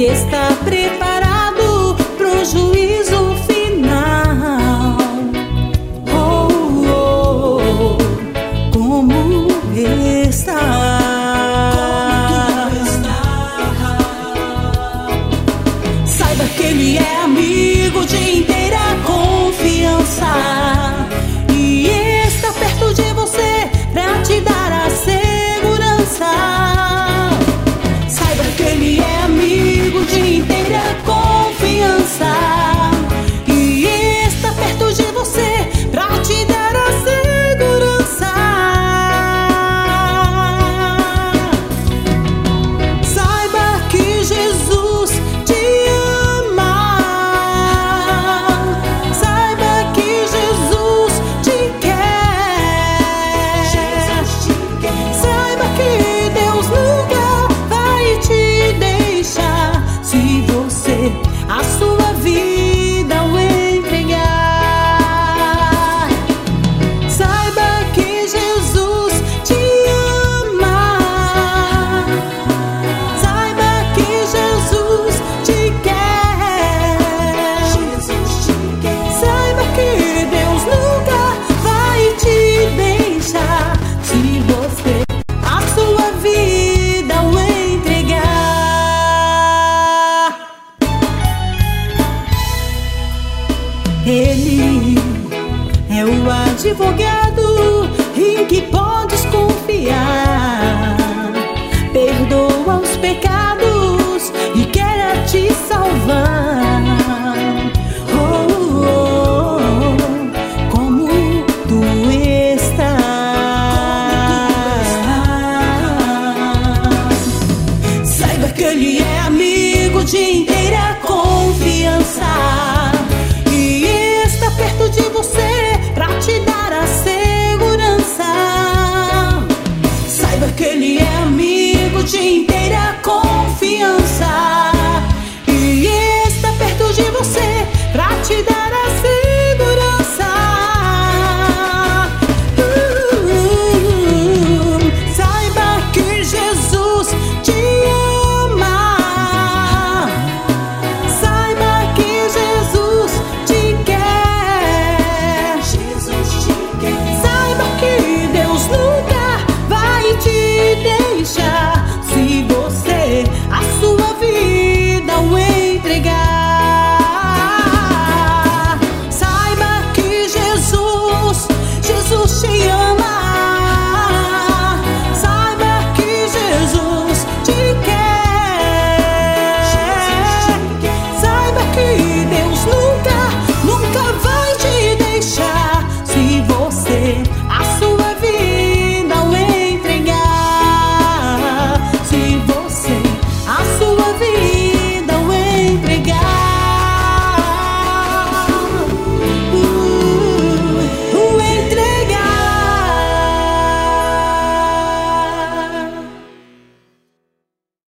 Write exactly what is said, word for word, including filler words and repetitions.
está preparado pro juízo final. Oh, oh, oh, como está? Saiba que ele é amigo de inteira confiança e está perto de você pra te dar a segurança. Saiba que ele é amigo de inteira confiança e está perto de você pra te dar a segurança. Saiba que Jesus te ama. Saiba que Jesus te quer. Saiba que Deus nunca vai te deixar se você a sua vida o entregar. Saiba que Jesus te ama. Saiba que Jesus te quer. Saiba que Deus nunca vai te deixar se você a sua vida o entregar. Ele é o advogado em que podes confiar. Perdoa os pecados e quer te salvar. Oh, oh, oh, como tu estás. Saiba que ele é amigo de inteiro